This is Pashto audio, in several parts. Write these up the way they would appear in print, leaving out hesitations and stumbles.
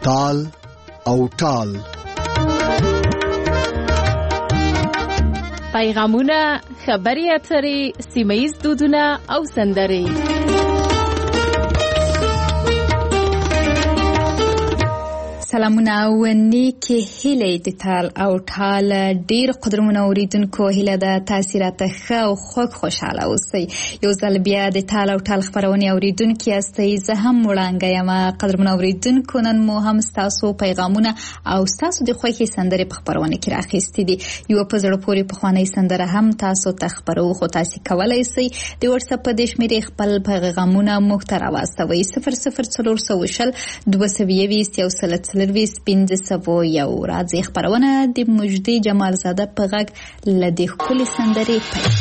تال او ټال. پیغامونه، خبري اترې، سیمه‌ییز دودونه او سندرې. سلامونه او نیکی هیله د تال او ټال ډیر قدرمن اوریدونکو، هیله د تاثیرات ښه او خوشاله اوسئ. یو ځل بیا د تال او ټال خبرونه اوریدونکو یاستئ. زه هم وړاندې یم. قدرمن اوریدونکو، نن مو هم تاسو پیغامونه او تاسو د خوښي سندرې په خبرونه کې راخېستې دي. یو په زړه پورې پخوانی سندره هم تاسو ته خبرو، خو تاسو کولای شئ د واتساپ په شمیرې خپل پیغامونه موږ ته راوستوئ. 00420 220 1501. راځي خبرونه د مجدي جمال زاده په غږ لدې خپل سندرې پیل.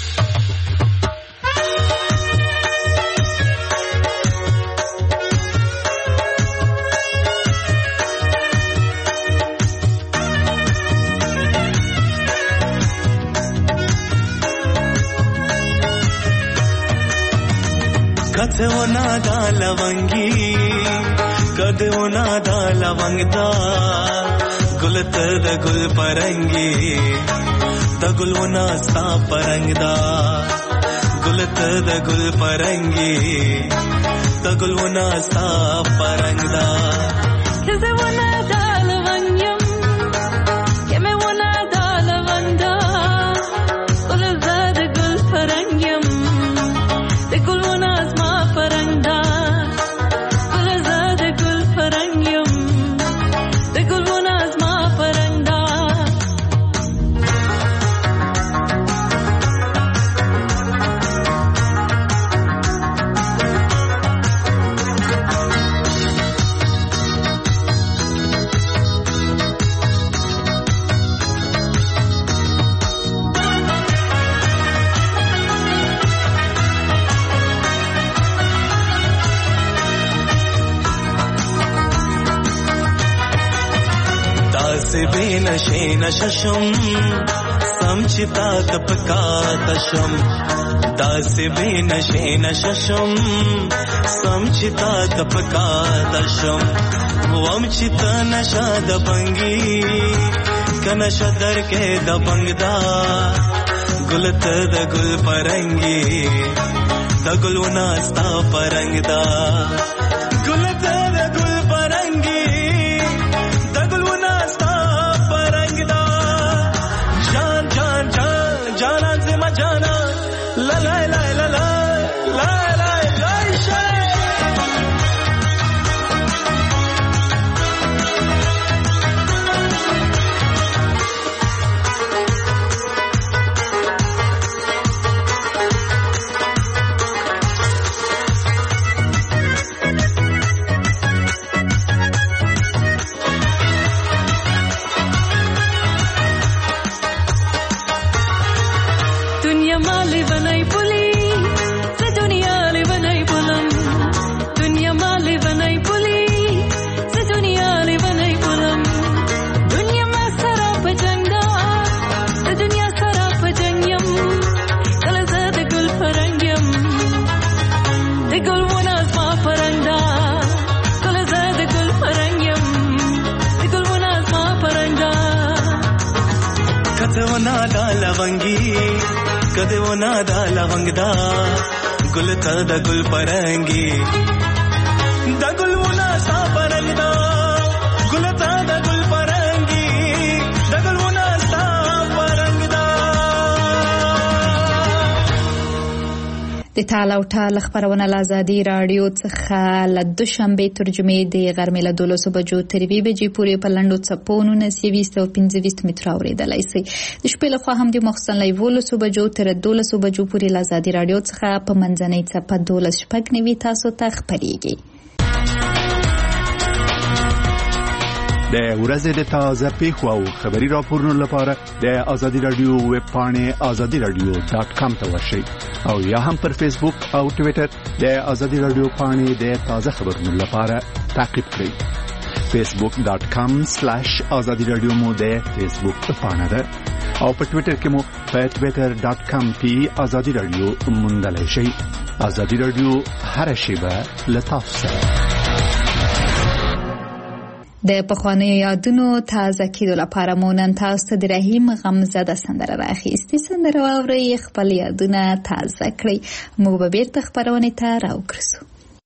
कथे वो नादा लवंगी कदे वो नादा लवंगदा गुलत द गुल परंगी द गुल वो नास्ता परंगदा गुलत द गुल परंगी द गुल वो नास्ता परंगदा कदे वो नादा लवंगम के मैं वो नादा लवंदा गुलत द गुल परंगम द गुल वो नास्ता परंगदा से बेनशे नशशम समचिता तपका तशम दासे बेनशे नशशम समचिता तपका तशम वमचित नशा दबंगी कनशा दर के दबंगदा गुलत द गुल परंगी द गुल नास्ता परंगदा गुलत द गुल परंगी जाना से मजाना ला ला ला ला ला ला ला कदे वो नादा लवंगदा गुलता द गुल परंगी द गुल वो नास्ता परंगदा गुलता द गुल परंगी द गुल वो नास्ता परंगदा. د تال او ټال خبرونه له آزادي رادیو څخه له دوشنبه ترجمې د غرمې له 12 بجو تر 2 بجې پورې په لنډو څپونو 1925 متر اورېدلای شئ. د شپې له خوا هم د مخصن له 12 بجو تر 12 بجو پورې له آزادي رادیو څخه په منځنۍ څپه 12 تاسو ته خبرېږي. د ورځې د تازه پیښو او خبري راپورونو لپاره د آزادي رادیو ویب پاڼې azadiradio.com ته ورشئ او یا هم پر فیسبوک او ټوئیټر د آزادي رادیو پاڼې د تازه خبرونو لپاره تعقیب کړئ. facebook.com/azadiradio مو د فیسبوک پاڼه ده او په ټوئیټر کې مو په twitter.com/azadiradio موندلای شئ. آزادي رادیو هر شیبه له تاسو سره. د پخوانیو یادونو تازه کېدو لپاره مو نن تاسو ته د رحیم غمزده سندره راخیستې. سندره واورئ، خپل یادونه تازه کړئ. موږ به بیرته خپرونې ته راوګرځو.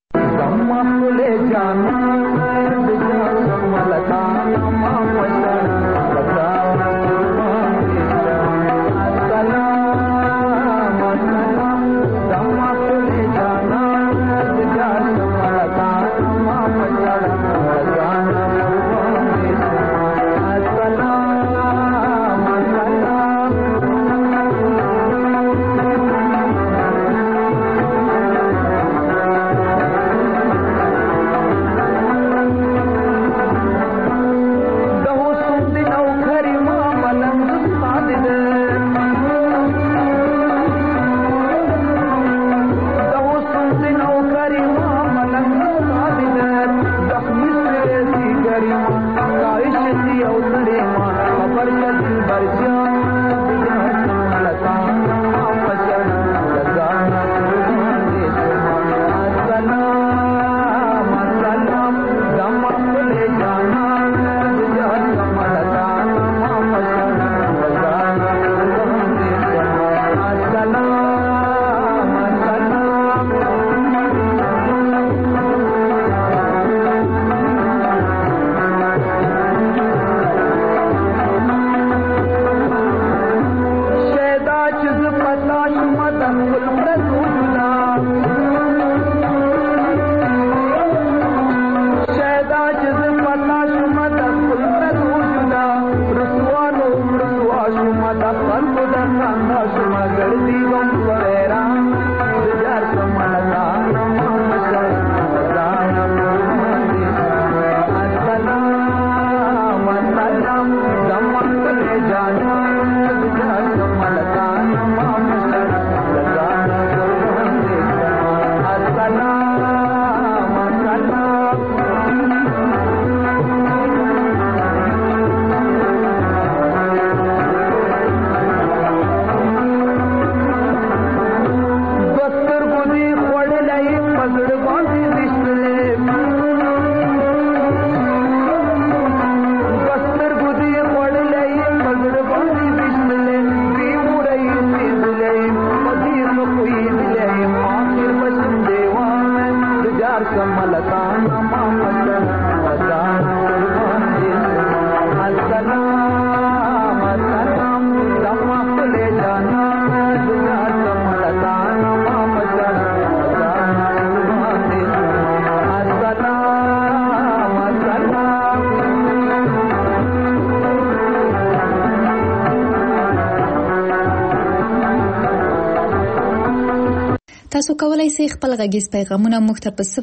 تاسو کولای شئ خپل غږیز پیغامونه موږ ته په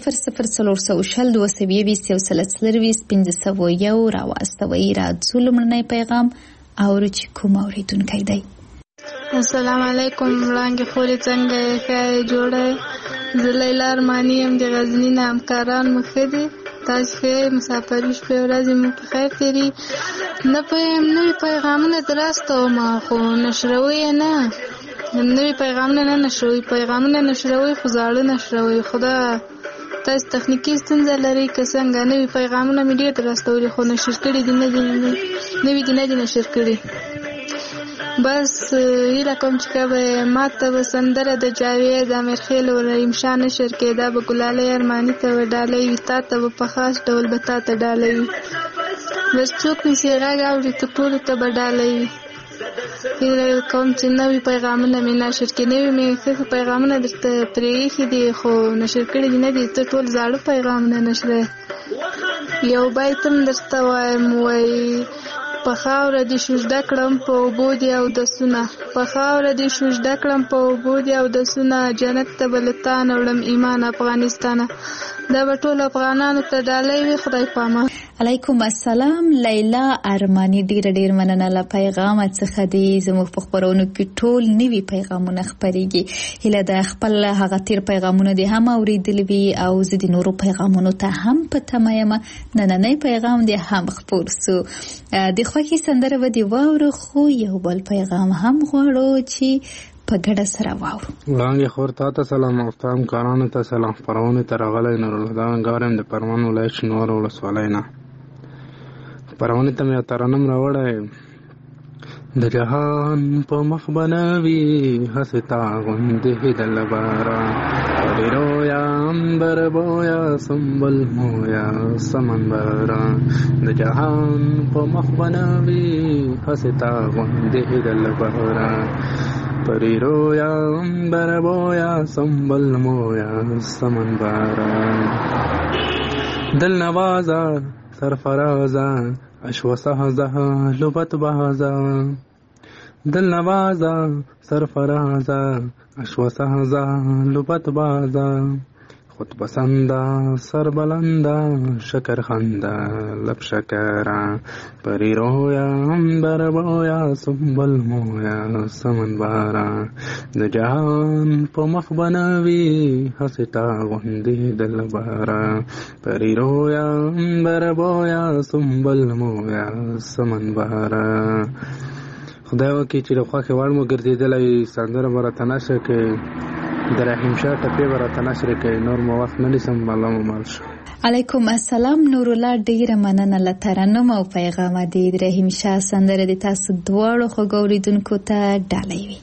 00422201501 راواستوئ. راځو لومړنی پیغام اورو چې کوم اوریدونکی دی. السلام علیکم وړانګې خورې څنګه یې ښه جوړه زه لیلا ارماني یم د غزني نه. همکاران مو ښه دي؟ تاسو ښه یې؟ مسافري شپې ورځې مو په خیر تېري. نه پوهېږم نوي پیغامونه دراستوم خو نشروي یې نه. نوي پیغامونه نه نشروي، پیغامونه نشروي خو زاړه نشروي. خدا تاسو تخنیکي ستونزه لرئ که څنګه؟ نوي پیغامونه مې ډېر دراستولي خو نشر کړي دي، نوي دي نه دي نشر کړي. بس هیله کوم چې کبه ما ته به سندره د جاوید امیرخیل و رحیم شاه نشر کېده به ګلالۍ ارماني ته به ډالۍ وي، تا ته به په خاص ډول به تا ته ډالۍ وي. بس څوک مې چې غږ اوري ته ټولو ته به ډالۍ وي. هیله کوم چې نوي پیغامونه مې نشر کړي. نوي مې ښه پیغامونه درته پرې ایښي دي خو نشر کړي دي نه دي، ته ټول زاړه پیغامونه نشره. یو بیت هم درته وایم، وایي په خاوره دې شوژده کړم په اوبو دې اودسونه، په خاوره دې شوژده کړم په اوبو دې اودسونه، جنت ته به له تا نه وړم ایمان افغانستانه. دا به ټولو افغانانو ته ډالۍ وي. خدای پامان. علیکم السلام. لیلا ارماني ډېر مننه له پیغام څخه دی. زموږ په خبرونو کې ټول نوي پیغامونه خپرېږي. هیله ده خپل هغه تیر پیغامونه دې هم اورېدلي وي او زه د نورو پیغامونو ته هم په تمه یم. نننی پیغام دې هم خپور سو. د خوښې سندره به دې واورو خو یو بل پیغام هم غواړو چې په ګډه سره واورو. وړانګې خور تا ته سلام او ستا همکارانو ته سلام. خپرونې ته راغلی نورالهدی انګار یم د پروان ولایت شینوارو ولسوالۍ نه. پرونې ته مې ترنم راوړی د جهان په مخ بنوي هسې تا غوندې د لبارا پرې رویا امبر بویا سنبل مویا سمن بارا د جهان په مخ بنوي هسې تا غوندې د لبارا پرې رویا امبر بویا سنبل مویا سمن بارا دل نوازا سرفرازا اشو سهزه لبت بازا دل نوازا سرفرازا اشو سهزه لبت بازا خود پسندا سر بلندا شکر خندا لب شکرا پری رویا امبر بویا سنبل مویا سمن بارا د جهان په مخ بنوي هسې تا غوندې د لبارا پری رویا امبر بویا سنبل مویا سمن بارا خدای وکړي چې د خوښې وړ مو ګرځېدلی سندره به راته نشر کړي د رحیم شاه ټپې به راته نشر کړي نور مو وخت نه نیسم الله مو مال شو علیکم السلام نورالله ډیره مننه له ترنم او پیغامه د رحیم شاه سندره د تاسو دواړو خوږو اوریدونکو ته ډالۍ وي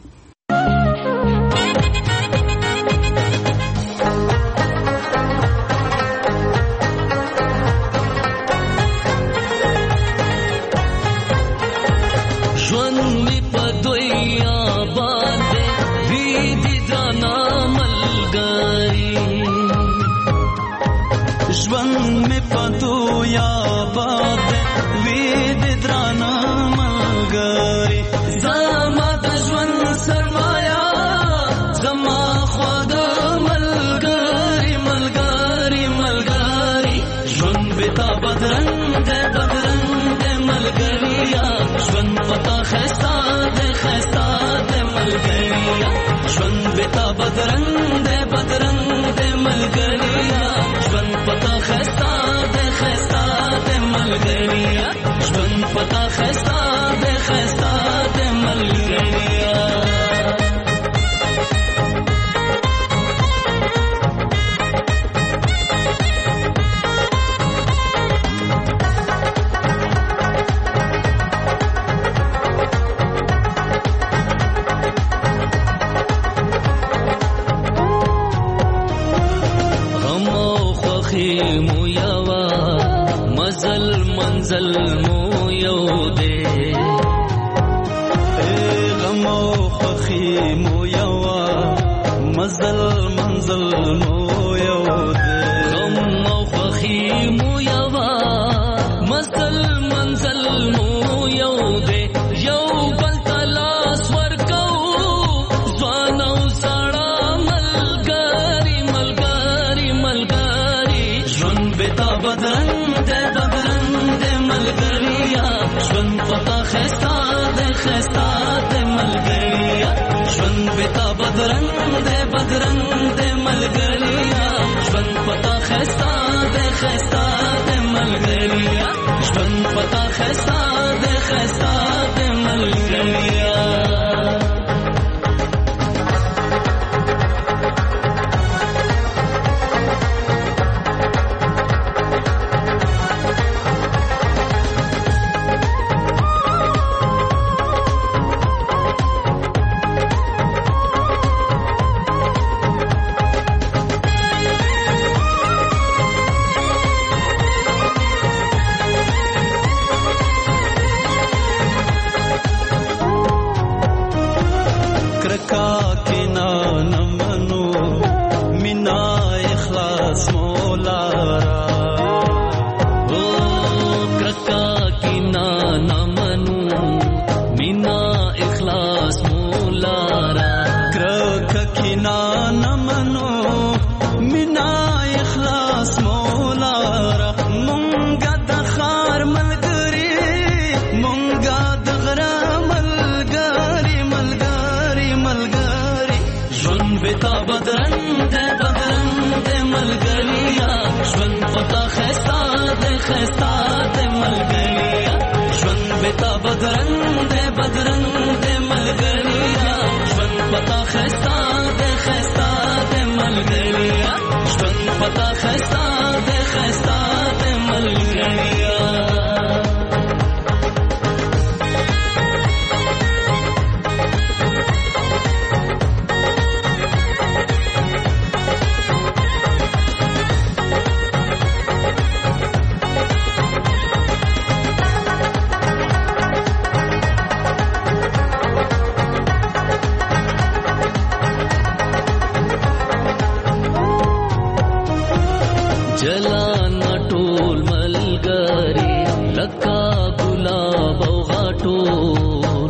جلانا ټول ملګری لکه ګلاب او غاټول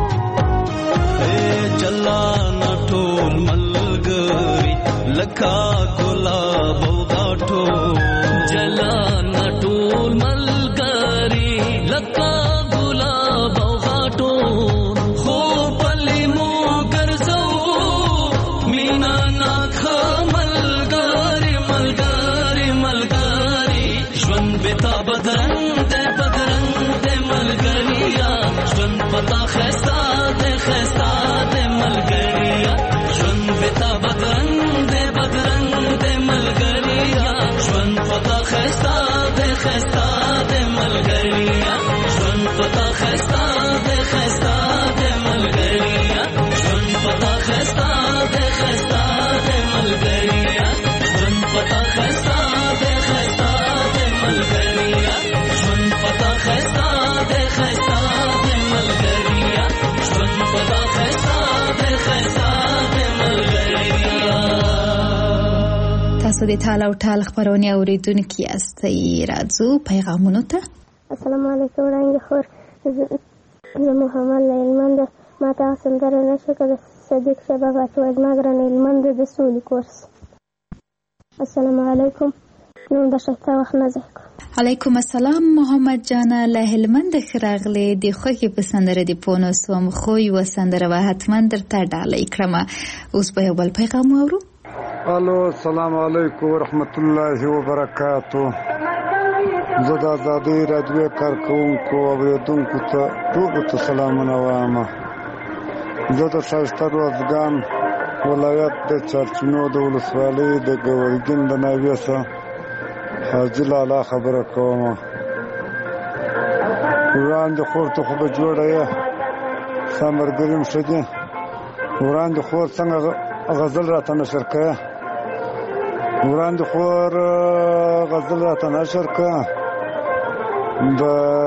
جلانا ټول ملګری لکه ګلاب او غاټول جلانا ټول ملګری لکه ګلاب او غاټول خو پلی مو ګرځو مینا ناکه ملګری ملګری ملګری ژوند بتا بدرنګ دې ملګریا ژوند پتا خستا دې ملګریا ژوند بتا بدرنګ دې ملګریا ژوند پتا خستا دې ملګریا ژوند پتا خستا دې ملګریا ژوند پتا خستا دې ملګریا ژوند پتا خستا دې ملګریا ژوند پتا خستا دې ملګریا ژوند پتا خستا دې ملګریا. تاسو د ټال او ټال خبرونه اوریدونکي یاستئ. راځو پیغامونو ته. السلام علیکم وړاندې خور زه محمد له هلمند ما ته سندره نشه کړه صدیق شباب اچوي ما ګران هلمند د سولې کورس. السلام علیکم نو د شتا وخت نه زه علیکم السلام محمد جان له هلمند خراغله د خوږی په سندره دی پونو سوم خو یو سندره و حتما درته ډالۍ کړم. اوس په یو بل پیغام اورو. الو السلام علیکم ورحمت الله وبرکاتو. زه د آزادۍ راډیو کارکونکو اوریدونکو ته ټولو ته سلامونه وایم. زه د ښایسته روزګان ولایت د چارچینو د ولسوالۍ د ګورګین د ناوې څخه حاجي لالا خبره کوم. وړاندې خور ته خو به جوړه یې ستا ملګري م ښه دي. وړاندې خور څنګه غزل راته نشر کړه. وړاندې خور غزل راته نشر کړه د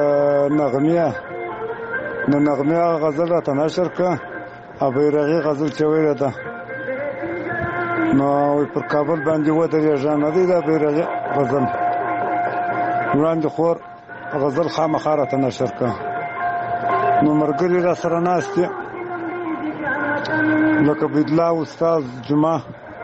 نغمې غزل راته نشر کړه او بیرغي غزل چې ویله ده نو پر کابل باندې ودرېږه نه دی دا بیرغي غزل. وړاندې خور غزل خامخا راته نشر کړه. نو ملګري را سره ناست دي لکه بدلا استاد جمعه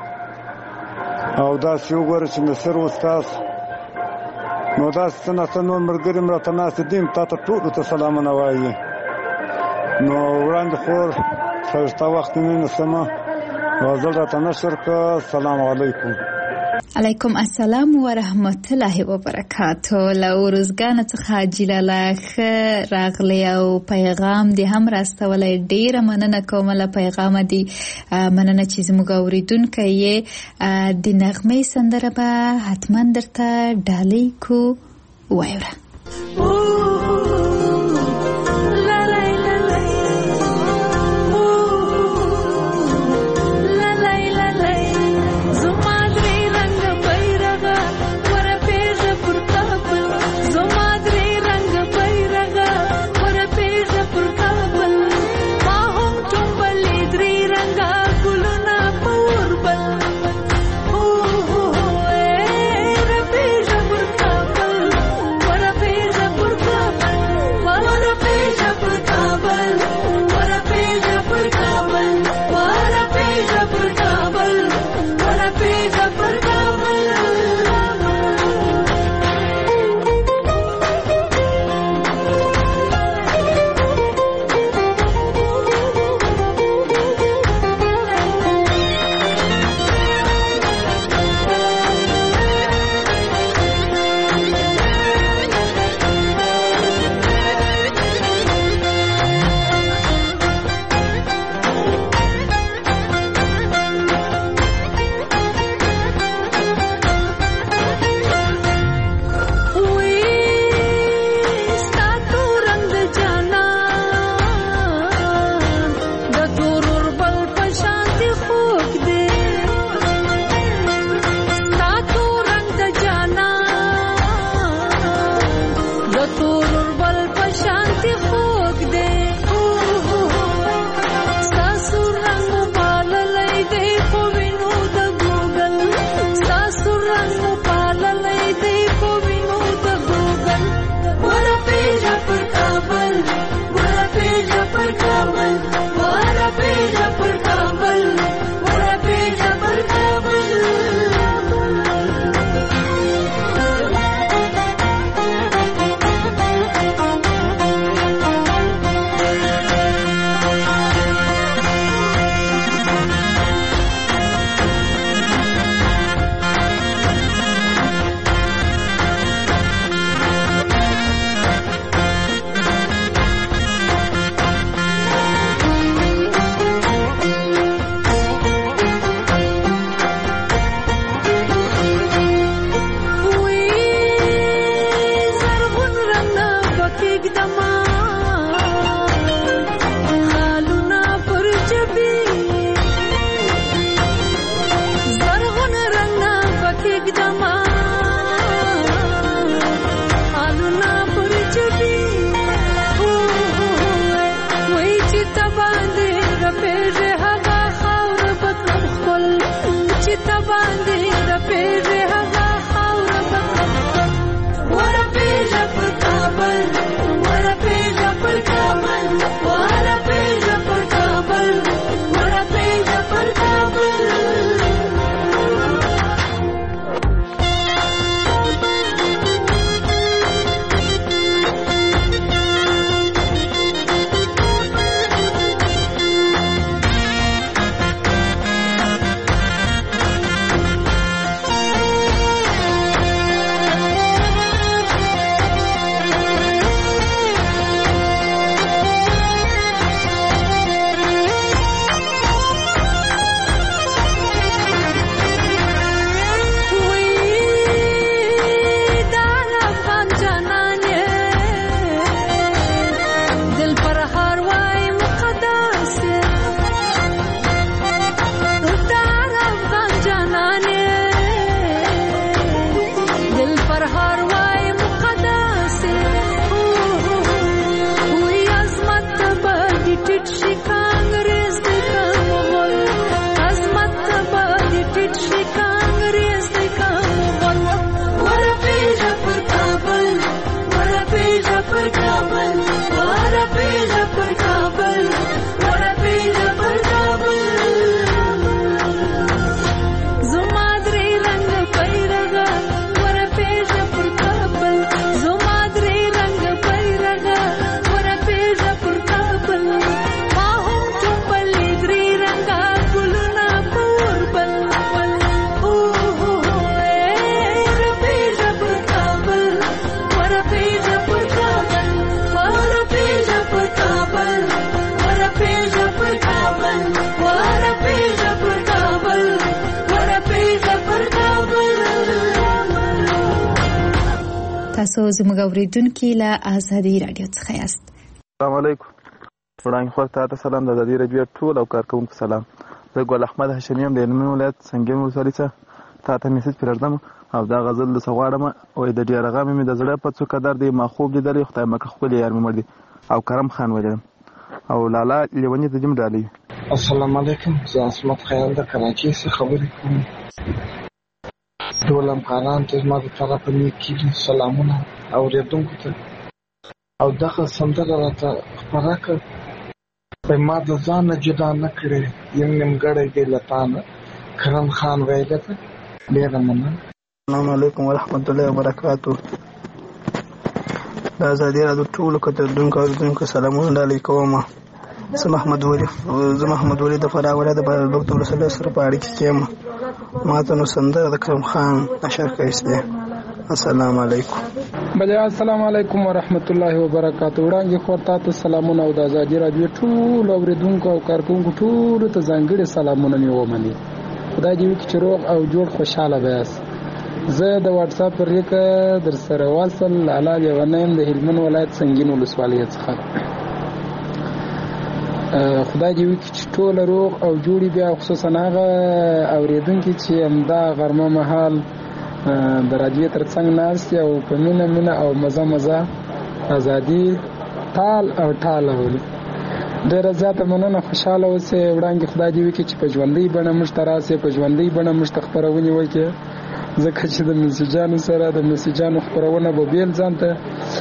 او داسې وګوره چې نصر استاد نو داسې څه ناست نور ملګري م راته ناست دي تا ته ټولو ته سلامونه وایي. نو وړاندې خور ښایسته وخت مې نسمه غزل راته نشر کړه. السلام علیکم. علیکم السلام ورحمت الله وبرکاتو. له روزګان څخه حاجي لالا راغلی او پیغام دی هم راستولی. ډیره مننه کوم له پیغام دی. مننه چې زموږ اوریدونکي یې د نغمې سندره به حتما درته ډالۍ کو وایوره. Por تاسو زموږ اوریدونکي له آزادي رادیو څخه یاست. السلام علیکم. وړاندې خور ته سلام، د آزادي رادیو ټول او کارکونکو سلام. زه ګل احمد هاشمي یم د هلمند ولایت سنګین ولسوالۍ څخه تاته میسج پرېږدم او دا غزل درڅه غواړم. وایي د ډېره غمې مې د زړه په څو قدر دی، ما خوب لیدلی خدای مکه ښکلې یار مې مړ دی او کرم خان ولیدم او لالا لیوني د جیم ډالۍ. السلام علیکم. زه عصمت خیال د کراچۍ څخه خبرې کوم. ټول همکاران ته زما د طرفه نیکي سلامونه اورېدونکو ته. او دغه سندره راته خپره کړه، ما د ځان نه جدا نه کړې یم نیمګړی دی له تا نه، کرم خان ویله ده. ډېره مننه. السلام علیکم ورحمت الله وبرکاتو. د ازادي راډیو ټولو کتونکو اوریدونکو سلامونه ډالۍ کوم. زه محمد ولی د فراه ولایت د بهلوک ولسوالۍ سره په اړیکه کې یم. ما ته نو سندره د کرم خان نشر ښایست دی. السلام علیکم. بله السلام علیکم ورحمت الله وبرکاتو. وړاندې خور تاسو سلامونه او د ازادي راډیو ټول اوریدونکو او کارکونکو ټول ته ځانګړي سلامونه مې ومني. خدای دې وکړي چې روغ او جوړ خوشاله بیاست. زه د واتس اپ پر لیکه در سره واصل لالا لیونی یم د هلمند ولایت سنګین ولسوالۍ څخه. خدای دې وکړي چې ټول روغ او جوړي بیا، خصوصا هغه اوریدونکي چې همدا غرمه مهال د راډیو تر څنګ ناست او په مینه او مزه ازادي ټال اوري. ډېره زیاته مننه، خوشحاله اوسئ. وړاندې خدای دې وکړي چې په ژوندۍ بڼه موږ ته راسئ، په ژوندۍ بڼه موږ ته خپرونې وکړي، ځکه چې د میسیجانو سره د میسیجانو خپرونه به بیل ځان ته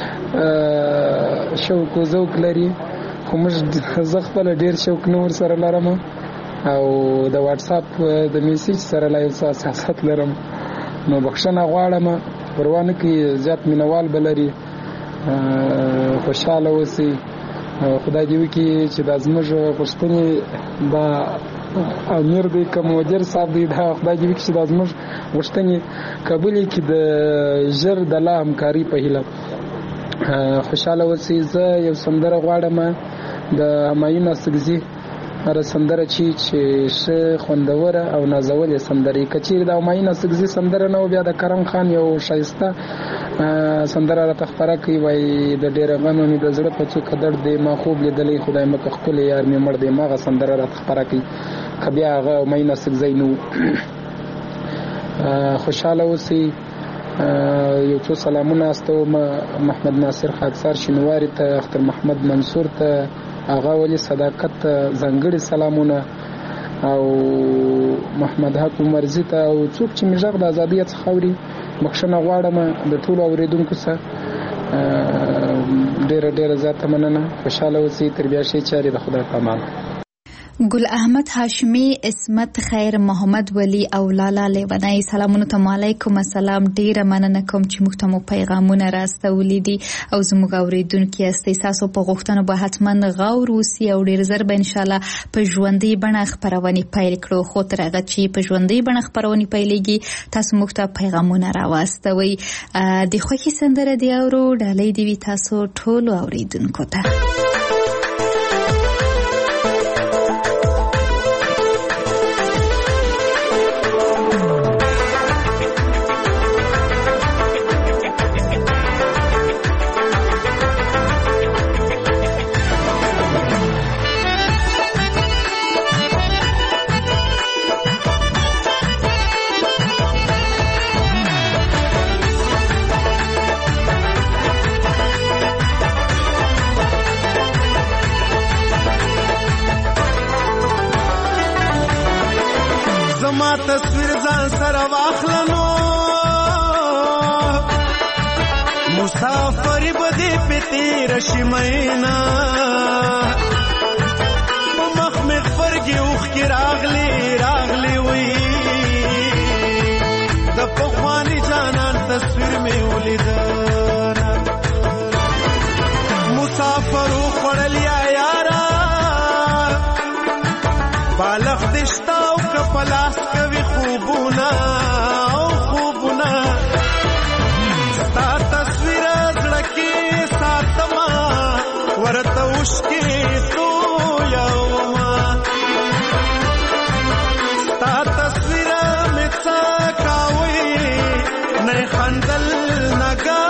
شوق و ذوق لري، خو زه خپله ډېر شوق نه ورسره لرم او د واتساپ د میسیج سره لا یو څه حساسیت لرم، نو بخښنه غواړم. پروا نه کوي، زیات مینوال به لري. خوشحاله اوسئ. خدای دې وکړي چې دا زموږ غوښتنې دا امیر دی که مدیر صاحب دی، دا خدای دې وکړي چې دا زموږ غوښتنې قبولې کړي د ژر د لا همکاري په هیله. خوشحاله اوسئ. زه یو سندره غواړم د همایون اصغزي، هره سندره چې ښه خوندوره او نازولې سندرې. که چیرې د همایون اصغزي سندره نه و، بیا د کرم خان یو ښایسته سندره راته خپره کړي. وایي د ډېره غمه مې د زړه په څو قدر دی، ما خوب لیدلی خدای مکه ښکلې یار مې مړ دی. ما هغه سندره راته خپره کړي، که بیا هغه همایون اصغزي نه و. خوشحاله اوسئ. یو څو سلامونه استوم محمد ناصر خاکسار شینواري ته، اختر محمد منصور ته، آغا ولی صداقت ته ځانګړي سلامونه، او محمد حق مرزي ته، او څوک چې مې غږ د ازادۍ څخه اوري بخښنه غواړم د ټولو اوریدونکو څخه. ډېره زیاته مننه. خوشحاله اوسئ. تر بیا ښې چارې د خدای په امان. ګل احمد هاشمي، اسمت خیر، محمد ولی او لالا لیونی، سلامونه ته علیکم. السلام. ډیره مننه کوم چې موږ ته مو پیغامونه راستولي دي او زموږ اوریدونکي یاستئ. تاسو په غوښتنو به حتما غور وسي او ډیر زر به ان شاء الله په ژوندۍ بڼه خپرونې پیل کړو. خو تر هغه چې په ژوندۍ بڼه خپرونې پیلېږي، تاسو موږ ته پیغامونه راواستوئ. د خوښۍ سندره دی اورو، ډالۍ دی وي تاسو ټولو اوریدونکو ته. تصویر ځان سره واخلنو، مسافر بدی پتی رشمینا، په مخ مې خبرګي اوخ کې راغلی وی د پخواني جانان تصویر مې ولید. مسافر خړل یا یارا بالغ دشتا او کپلاس کوي خوبونه ستا تصویر زړه کې ساتما ورته اوښکې تویوما، ستا تصویر مې څه کاوي نه خندل نه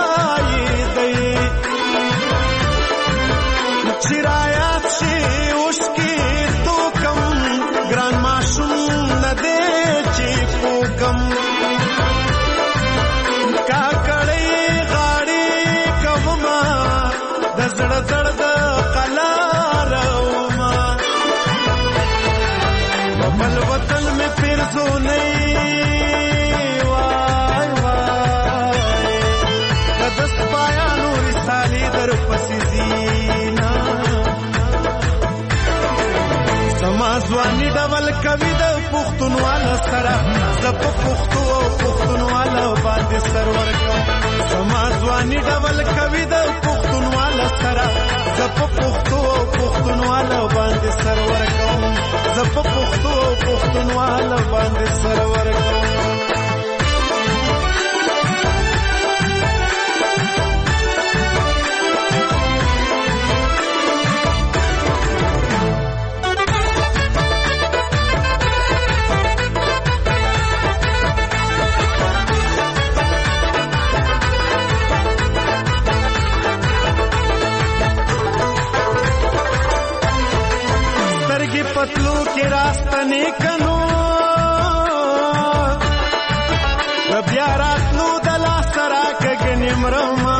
کوي د پښتونوالو سره زه په پښتو او پښتونوالو باندې سر ورکوم زما ځواني ډول کوي د پښتونوالو سره زه په پښتو او پښتونوالو باندې سر ورکوم زه په پښتو او پښتونوالو باندې سر ورکوم पतलू के रास्ता ने कनो रबिया रातलू दला सरा कगनिमरमा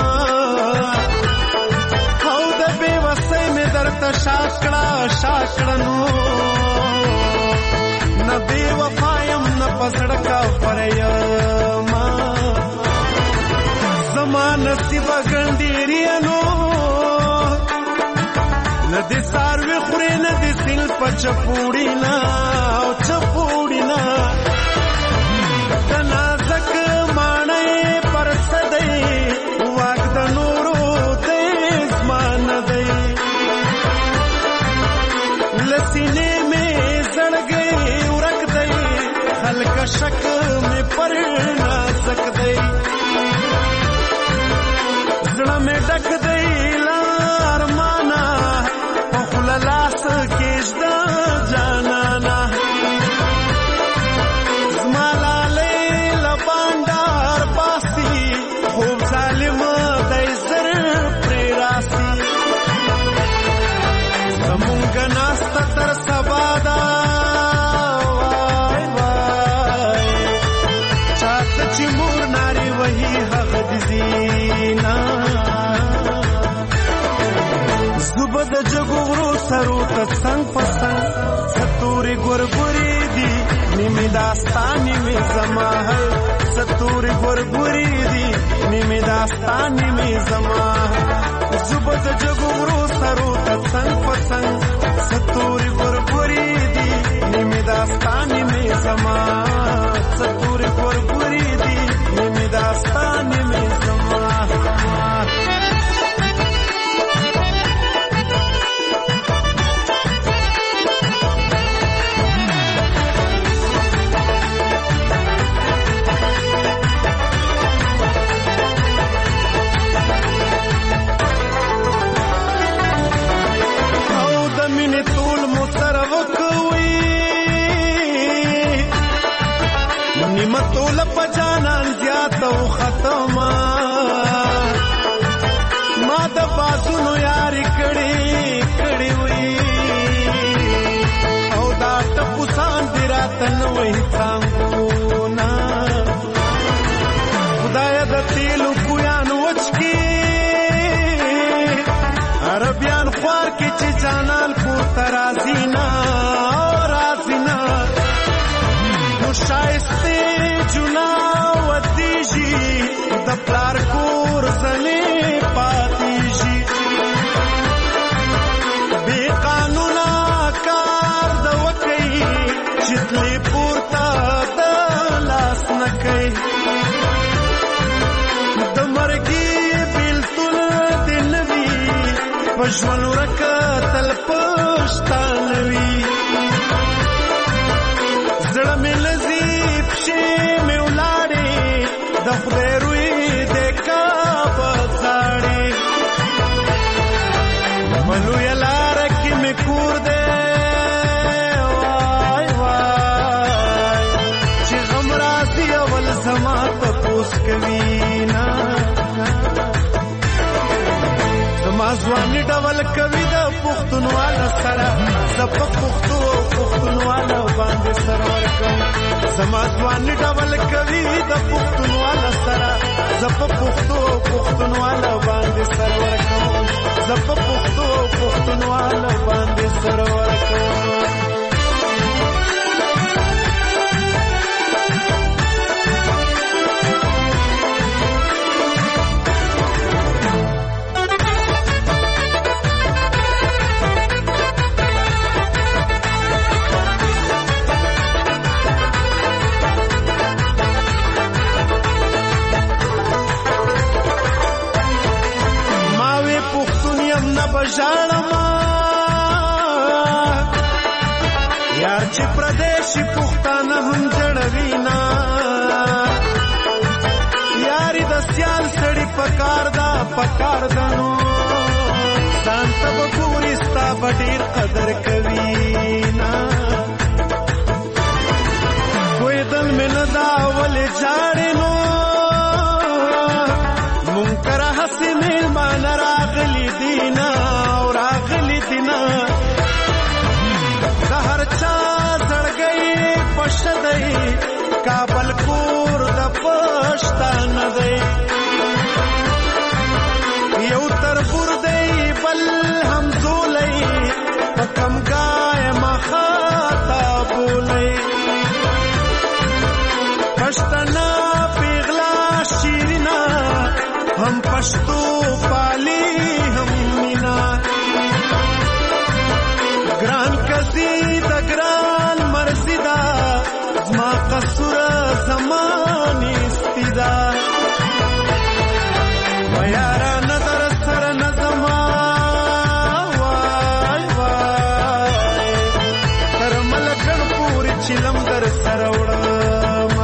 हौ द बेवसै में दर्द शाकड़नो न बेवफायम न पसड़का परयमा जमान सिव गंडीरियनो नदी सारवे खुरे नदी सिल पचपूड़ीना चपूड़ीना तनाजक माने पर सदै वागद नूरो तेज मान दे लसीने में जड़ गई उरक दे हल्का शक में पर ना सक दे जड़ में डक दे लार माना लास केजदा जानाना zmalale labandar basti खूब zalim दैजर प्रेरासी zamunga nasta tar sabada वाय वाय चात चिमूर नारी वही हक दीना जुबद जगुरो सरू तत्संग पसंग सतूरी गुरगुरी दी निमी दास्तानी में जमा है सतूरी गुरगुरी दी निमी दास्तानी में जमा है जुबद जगुरो सरू तत्संग पसंग सतूरी गुरगुरी दी निमी दास्तानी में जमा सतूरी गुरगुरी दी निमी दास्तानी में जमा निमतोल पजानान ज्यादा खत्मा माद बाजुनो यारी कड़ी हुई औ दाट पुसान दिरातन वही सांगूना खुदाया दतीलु कुयान वचकी अरबियान ख्वार की ची जानाल को तराजीना और आजीना शाइस्ते जुना वतीजी द प्लार कोर जले पातीजी बेकानूना कार द वकई जितले पूर्ता द लास न कई द मरगी बिलतुल दिनवी पशवन रक तलपश्तानवी जड़ में लजीब शे में उलाड़े दफदे रुई देखा बजाड़े मलू यलार की में कूर दे वाय वाय ची गमराजी अवल जमा तपूस कवीना जमाजवानी डवल कवी द पुख्तनवाला सरा सब पुख्तनवाला बांधे सरवर कम जमाजवानी डवल कवी द पुख्तनवाला सरा सब पुख्तनवाला बांधे सरवर कम सब पुख्तनवाला बांधे सरवर कम چې پردیشي پښتانه هم جړوینا یاري د سیال سړی پکار دا پکار دنو ځان ته وګوري ستا به ډېر قدر کوي نا کوی دل مې نه دا ولې جاړې نو مونږ کره هسې میلمانه راغلي دینا او راغلي دینا د هر چا زړګی پشه دی کابل کور د پښتانه دی یو تربور دی بل همزولی په کمګای مخاته بولی پښتانه پیغلا شیرینا هم پښتو پالی هم مینا ګران کزی د ګران مرزی دا زما قصور زمانی استیدا ویارا نظر سر نظما وای وای تر ملکن پوری چلم در سر وړما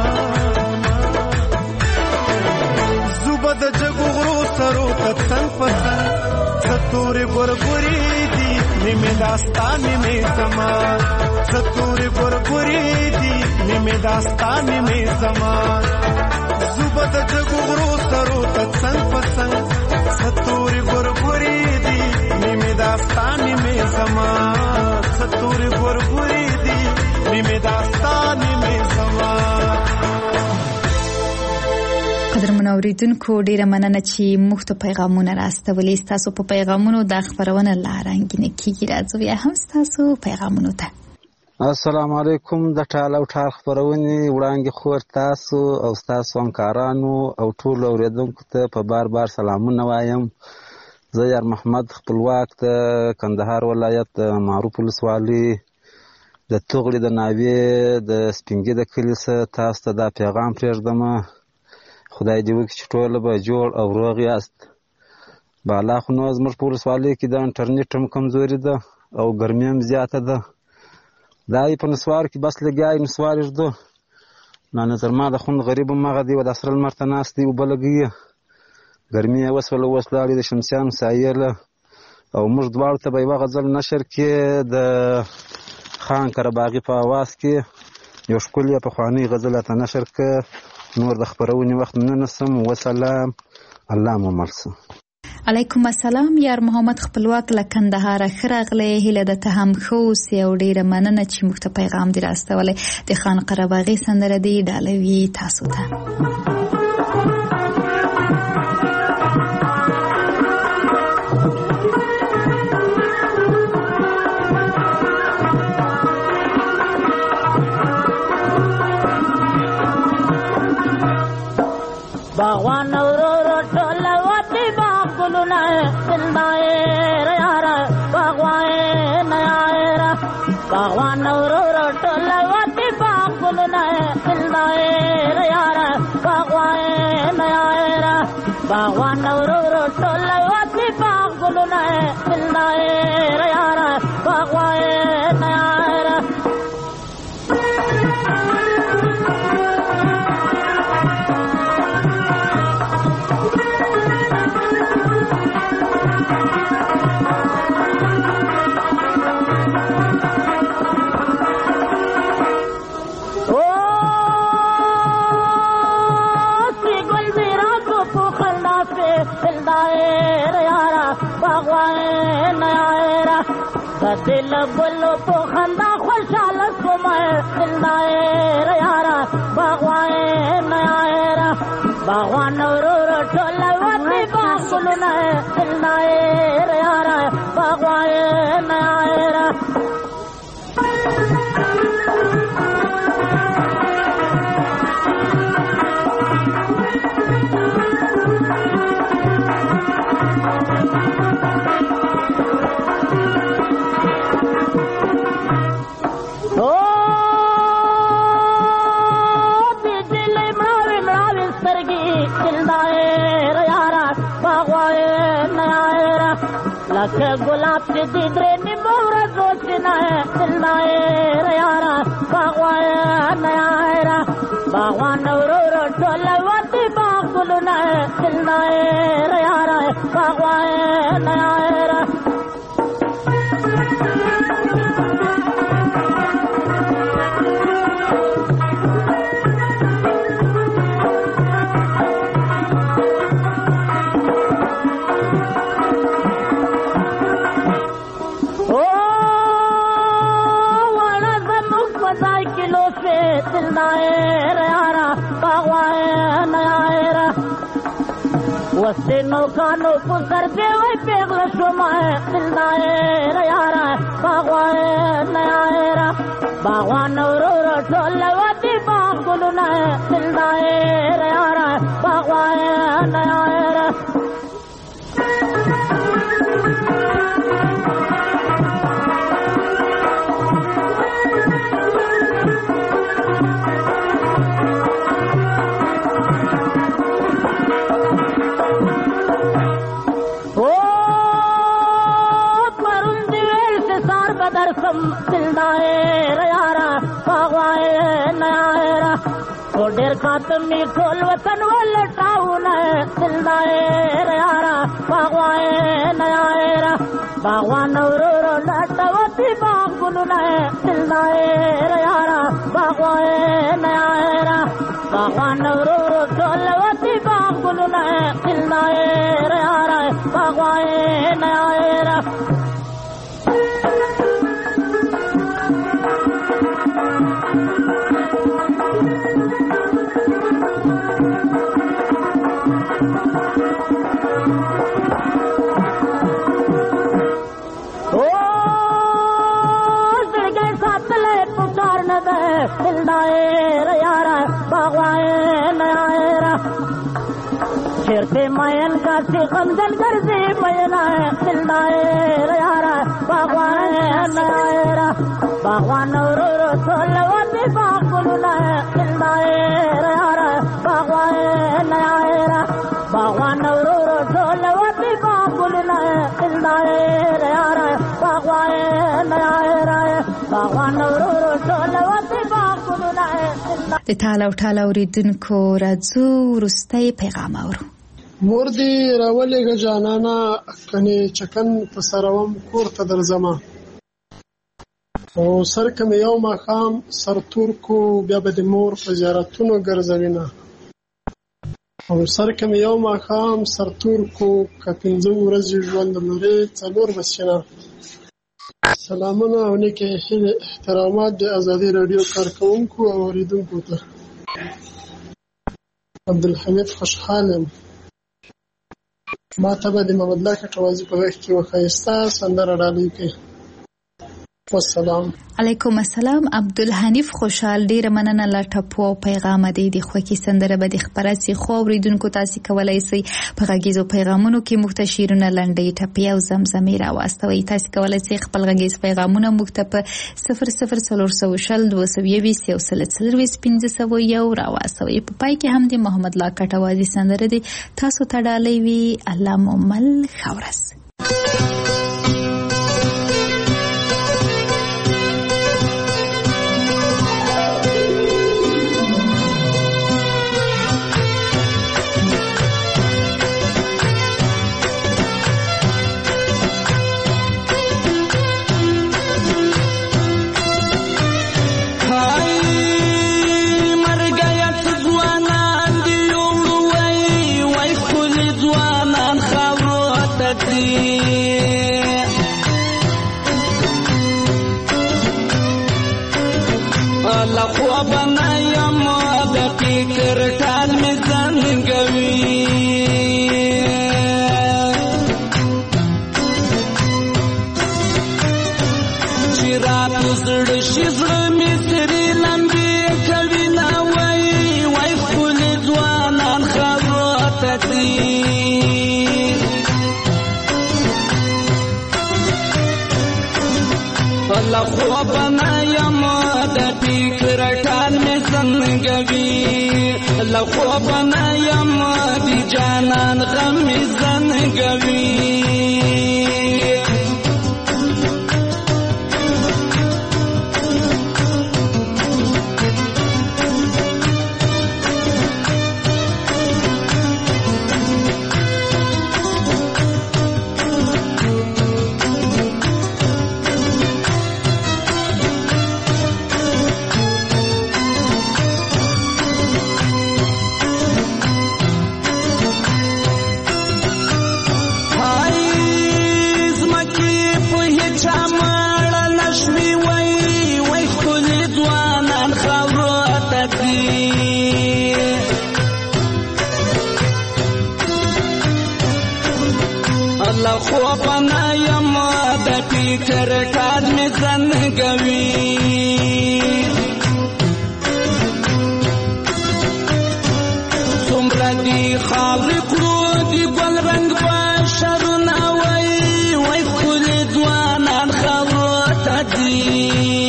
زوبد جگو غرو سرو تڅنګ پسنګ ستوري ګورګوري دي نیمه داستان نیمه زما ستوري ګورګوري دي نیمه داستان نیمه زما زوبد جگو غرو سرو تڅنګ پسنګ ستوري ګورګوري دي نیمه داستان نیمه زما ستوري ګورګوري دي نیمه داستان نیمه زما قدرمن اوریدونکو ډیره مننه چې موږ ته پیغامونه راستولي ستاسو په پیغامونو د خبرونه لارنګینه کیږي راځو یا هم ستاسو پیغامونو ته السلام علیکم د ټال او ټال خبرونه وړاندې خور تاسو او تاسو همکارانو او ټول اوریدونکو ته په بار سلامونه وایم زه یار محمد خپلواک ته کندهار ولایت معروف ولسوالي د توغړي د ناوې د سپینګي د کلیسه تاسو ته دا پیغام پرېږدم خدای دې وکړي چې ټول به جوړ او روغ یاست بالا خو نو زموږ په ولسوالۍ کې د انټرنیټ هم کمزوري ده او ګرمي هم زیاته ده دا یې په نسوارو کې بس لګیا نسوار ږدو نه نظر ما د خوند غریب هم هغه دی و د اسره لمر ته ناست دی اوبه لګوي ګرمي یې وسوله اوس لاړې د شمسیانو سایله او موږ دواړو ته به یوه غزل نشر کې د خان کرباغي په اواز کې یو ښکلې پخوانۍ غزل راته نشر که نور د خبرونې وخت نه نسم وسلام الله مو مل شه علیکم السلام یار محمد خپلواک له کندهاره ښه راغلی هیله ده ته هم ښه اوسې او ډېره مننه چې موږ ته پیغام دې راستولی د خان قرهباغي سندره دې ډالوي تاسو ته باغوان ورور ټول وتی باغونه سندایر یار باغوان یار باغوان ورور ټول وتی باغونه سندایر یار باغوان یار باغوان ورور ټول وتی باغونه سندایر یار باغوان یار दिल बोलो तो खंदा खुशहाल सुमाए दिलदार यारा बागवान यारा बागवान रो टोला वती बागुलना दिलदार यारा बागवान यारा गुलाब के दिदरे निमोरा दोषी ना दिलनाए यारा बागवान नयारा बागवान रो टोलवती बागुल ना दिलनाए यारा बागवान नयारा वस्तिनो कानो पुसर देवे पेगल सुमाए दिलनाए यारा बागवान नयारा बागवान रो टोलवती बागुल ना दिलनाए यारा बागवान नयारा दिलनाए यारा बागवान नयारा डेर खातमी ढोल वतन वाले टाउन है दिलनाए यारा बागवान नयारा बागवान रो लटवती बागुल ना दिलनाए यारा बागवान नयारा बागवान रो ढोलवती बागुल ना दिलनाए यारा बागवान नयारा दिलनाए यारा बागवान नयारा शेरते मयन का से गमजन कर दे मयना दिलनाए यारा बागवान नयारा बागवान रो टोलवती बागुल ना दिलनाए यारा बागवान नयारा बागवान रो टोलवती बागुल ना दिलनाए यारा बागवान नयारा बागवान रो टोलवती د تاله او ټاله اوریدونکو راځو وروستی پیغام اورو. مور دې راولېږه جانانه کنې چکن په سروم کور ته درځمه او سر که مې یو ماښام سر تور کو بیا به د مور په زیارتونو ګرځوینه او سر که مې یو ماښام سر تور کو که 15 ورځې ژوند لرې 4 بچینه. سلامونه او نیکې هیلې احترامات د ازادي راډیو کارکوونکو او اوریدونکو ته. عبدالحمید خوشحال یم. ما ته به د محمد الله کټوازي په غږ کې یوه ښایسته سندره ډالۍ کړي. والسلام. علیکم السلام. عبدالحنیف خوشحال ډیره مننه له ټپو او پیغامه دی د خوږې سندره به د خپراسي خو اوریدونکو تاسو کولای شئ په غږیزو پیغامونو کې موږ ته شعرونه لنډۍ ټپې او زمزمې راواستوئ. تاسو کولای شئ خپل غږیز پیغامونه موږ ته په 00422 راواستوئ. په پای کې هم د محمد الله کټوازي سندره دی تاسو ته ډالۍ وي. الله مو مل خورس. لخوا بنایم دی جانان غم زنگوی الله خوبنا یم د فکر کار می زنګوي څومره دی خاورې کړو دی ګل رنګ بشرونه وای ښکلي ځوانان خاورو ته دي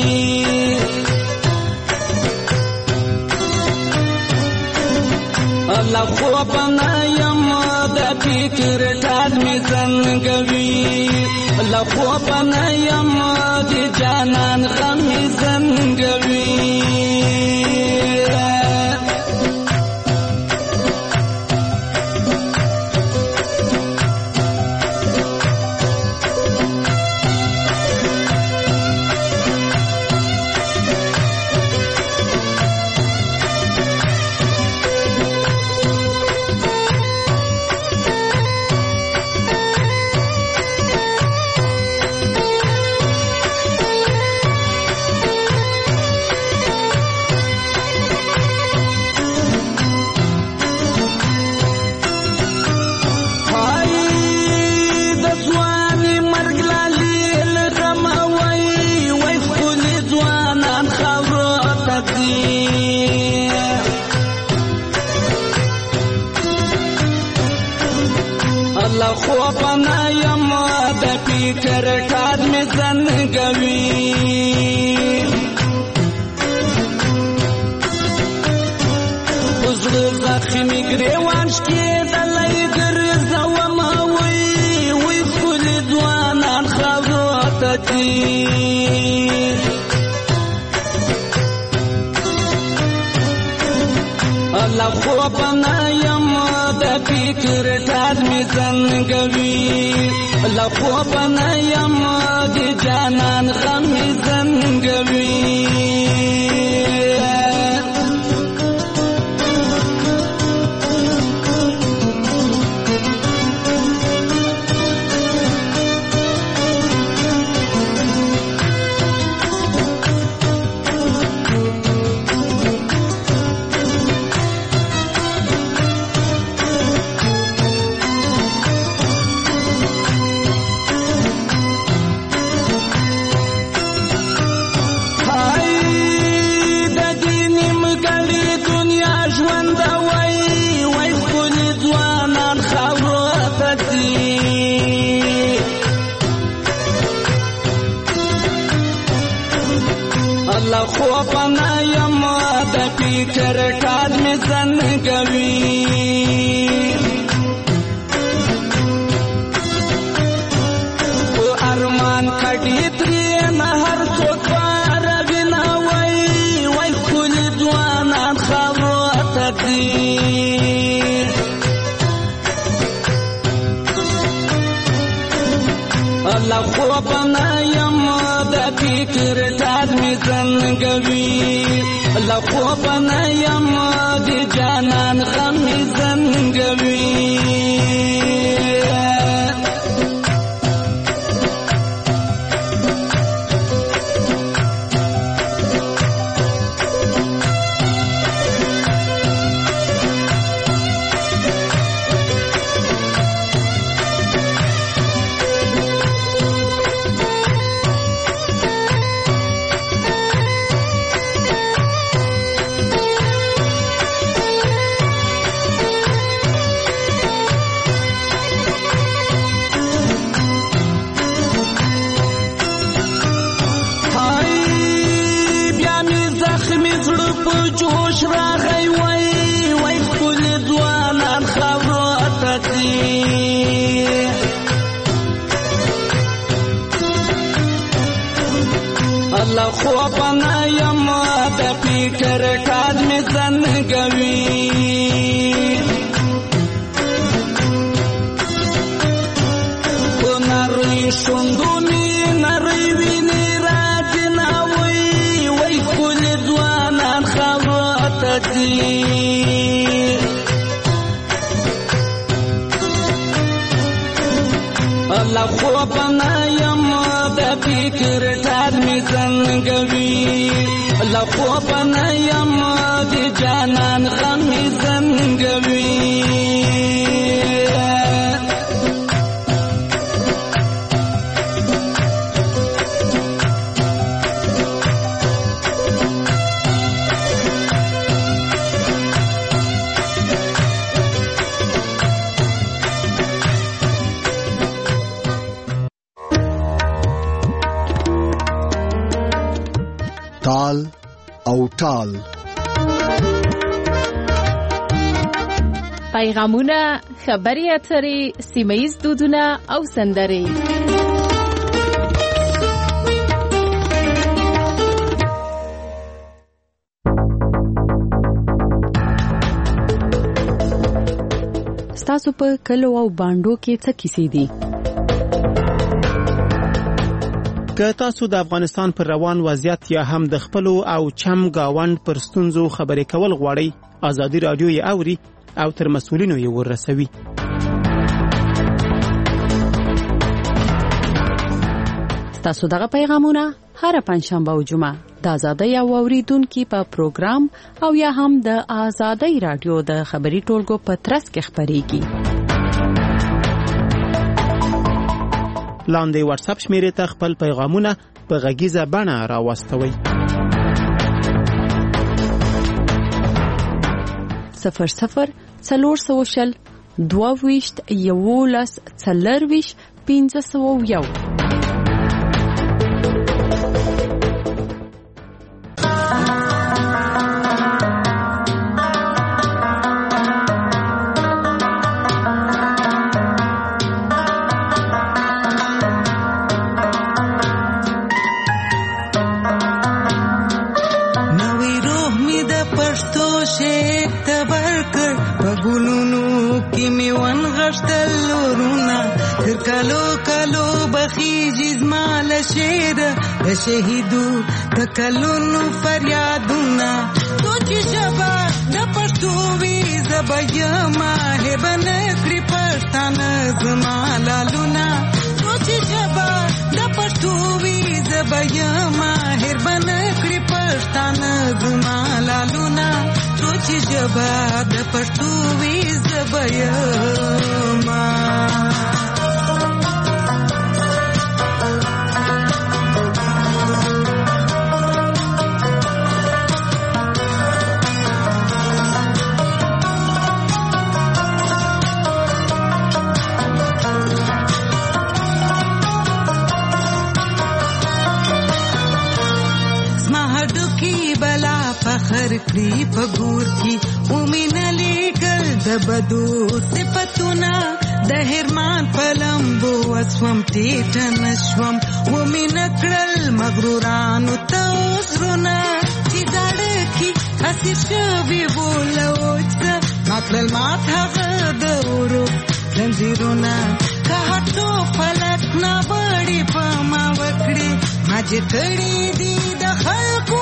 الله خوبنا یم د فکر کار می زنګوي الله خوبنا یم د جانان غم می زنګوي الله خوبنا یم د فکر کار می زنګوي وزړه زخمي ګریوان شکېدلی ګرځوم وای ښکلي ځوانان خاورو ته دي الله خوبنا یم د فکر کار می زنګوي الله خوبنا یم د جانان غم می زنګوي الله خوبنا یم د فکر کار می زنګوي او ارمان کډی ترې نه هر څوک راغنا وای ښکلي ځوانان خاورو ته دي الله خوبنا یم د فکر کار می زنګوي الله خوبنا یم د جانان غم می زنګوي جوش راغی وای ښکلي ځوانان خاورو ته دي الله خوبنا یم د فکر کار می زنګوي په نری شونډو می نری ویني راځنه وای ښکلي ځوانان خاورو ته دي الله خوبنا یم د فکر کار می زنګوي الله خوبنا یم د جانان غم می زنګوي تال او ټال. پیغامونه، خبري اترې، سیمه‌ییز دودونه او سندرې. ستاسو په کلو او باندو کې څه کیسې دي؟ که تاسو د افغانستان پر روان وضعیت یا هم د خپلو او چم گاوند پر ستونزو خبرې کول غواړئ، ازادي رادیو یې اوري او تر مسؤلینو یې ورسوي. ستاسو دغه پیغامونه هر پنځشنبه او جمعه د ازادۍ او اوریدونکو په پروګرام او یا هم د ازادۍ رادیو د خبري ټولګو په ترڅ کې خبريږي. لاندې واتس اپ شمیرې ته خپل پیغامونه په غږیزه بڼه راوستوئ. 00 420 22 11 40 501. شهیدو تکلونو فریادونا سوچ شبا د پښتو وی زبیما هبن کړی پښتانه زما لالونا سوچ شبا د پښتو وی زبیما هبن کړی پښتانه زما لالونا سوچ شبا د پښتو وی زبیما. فخر کړی په ګور کې ومنلې ګل د بدو صفاتونه د هرمان پلمبو وسوم ټیټ نشوم ومنکړل مغرورانو توسرونه چې داړه کې اسی شوی بولوچ ماتل مات هغه د ورو زنجیرونه که هټو فلک نه وړي په ما وکړي ما چې کړي دي د خلکو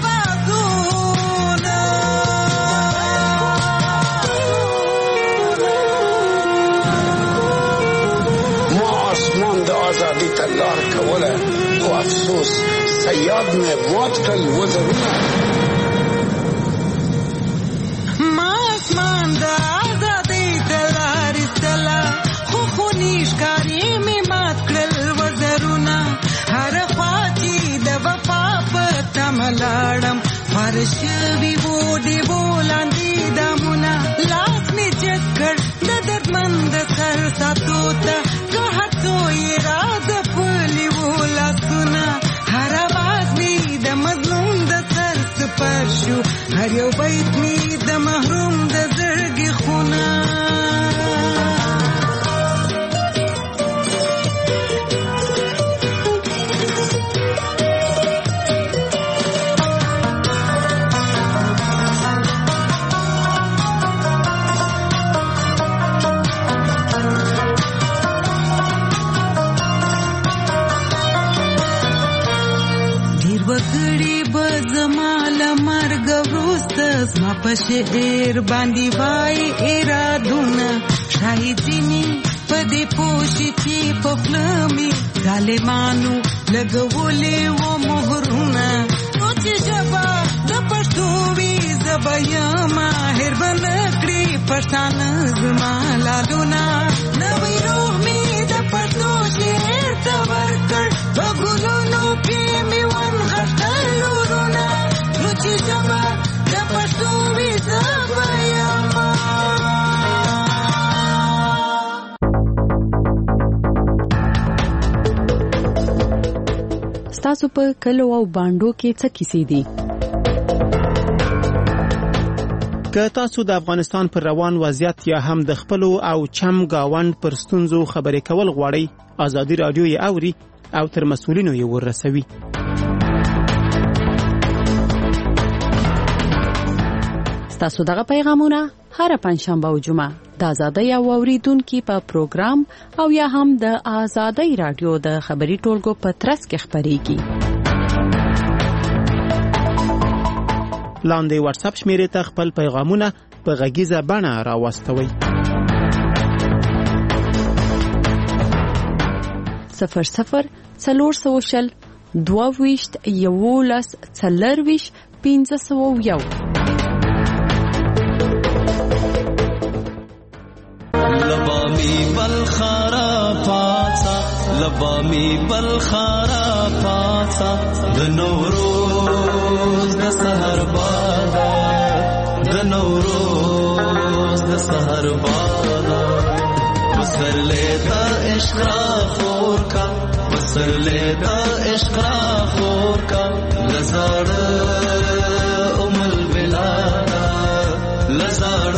آزادی تلار کوله تو افسوس سیاد میں موت کل وزرونه ما اسمان دا آزادی تلار استلا خو خونیش کاری می مات کل وزرونه هر خواچی د وفا پتا ملاړم فرشوی وودی بولاندی دمونه لاس می چکر د دردمند سر ساتو ته هر یو بیت می د محروم د زړګي خونه ډیر وګړي بزمال مرګ ما په شعر باندې وای ارادونه شاید ځینې په دې پوښي چې په فلمي ظالمانو لګولې و مهرونه سوچ ژبه د پښتو وی زبیما هربن کړی پښتانه زما لالونه نوې روح می د پښتو شعر ته ورکړ په ګلونو کې می ونغښتل ورونه سوچ ژبه ستاسو په کلو او باندو کې څه کیسې دي؟ که تاسو د افغانستان پر روان وضعیت یا هم د خپلو او چم گاوند پر ستونزو خبرې کول غواړئ، آزادي راډیو یې اوري او تر مسؤلینو یې ورسوي. ستاسو دغه پیغامونه هر پنځشنبه او جمعه د آزادۍ او اوریدونکو په پروګرام او یا هم د آزادۍ راډیو د خبري ټولګو په ترڅ کې خبريږي. لاندې واتس اپ شمیرې ته خپل پیغامونه په غږیزه بڼه راوستوئ. 00 400 22 11 40 501. لبامی بلخارا پاتا لبامی بلخارا پاتا د نوروز د سحر بادا د نوروز د سحر بادا بسر لیتا عشق را خور کا بسر لیتا عشق را خور کا لزاڑ ام البلادا لزاڑ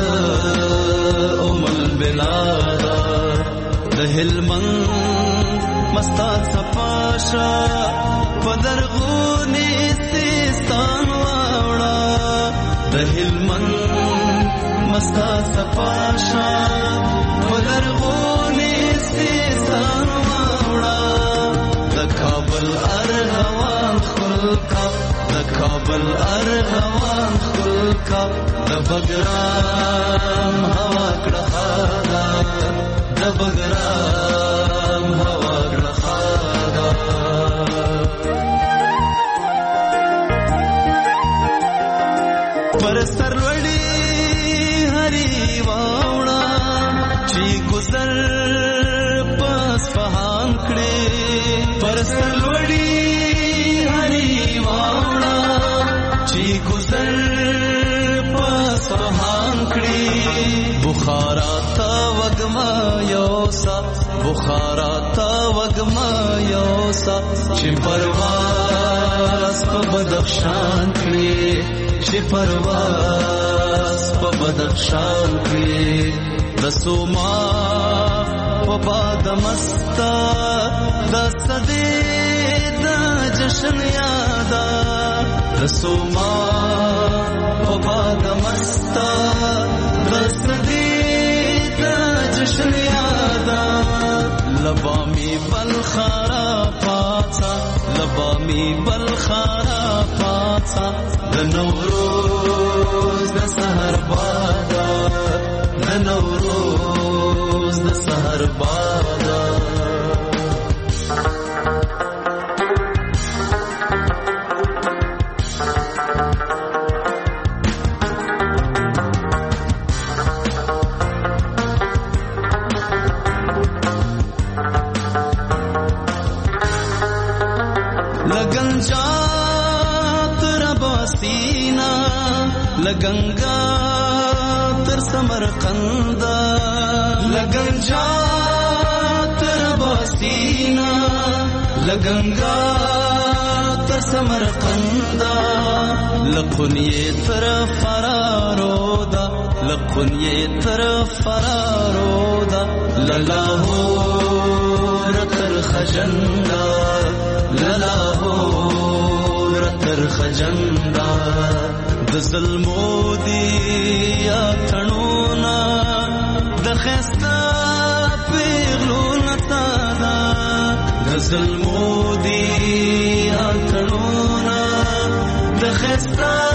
بلادا د هلمند مستات صفاشا پدرغونی سیستان واوڑا د هلمند مستات صفاشا پدرغونی سیستان واوڑا د کابل ارغوان خلقا د کابل ارغوان خلقا د بګرام هوا کړه د بګرام هوا کړه پر سروړی هری واوړه چې گذر پس فهام کړي پر سروړی هری واوړه چې گذر سبحان کړي بخارا تا وګما یوسا بخارا تا وګما یوسا چې پرواز په بدخشان کړي چې پرواز په بدخشان کړي رسوما په باد مستا د صدې د جشن یادا رسوما په باد مستا رسدي د جشن یادا لبامی بلخارا پاتا لبامی بلخارا پاتا د نوروز د سحر بادا د نوروز د سحر بادا لگنگا تر سمرقند لگنجا تر باسینا لگنگا تر سمرقند لقنیه تر فرارودا لقنیه تر فرارودا للاهور تر خجندا للاهور تر خجندا د ظلمو دی یا تنونا د خستا پیغلو نتادا د ظلمو دی یا تنونا د خستا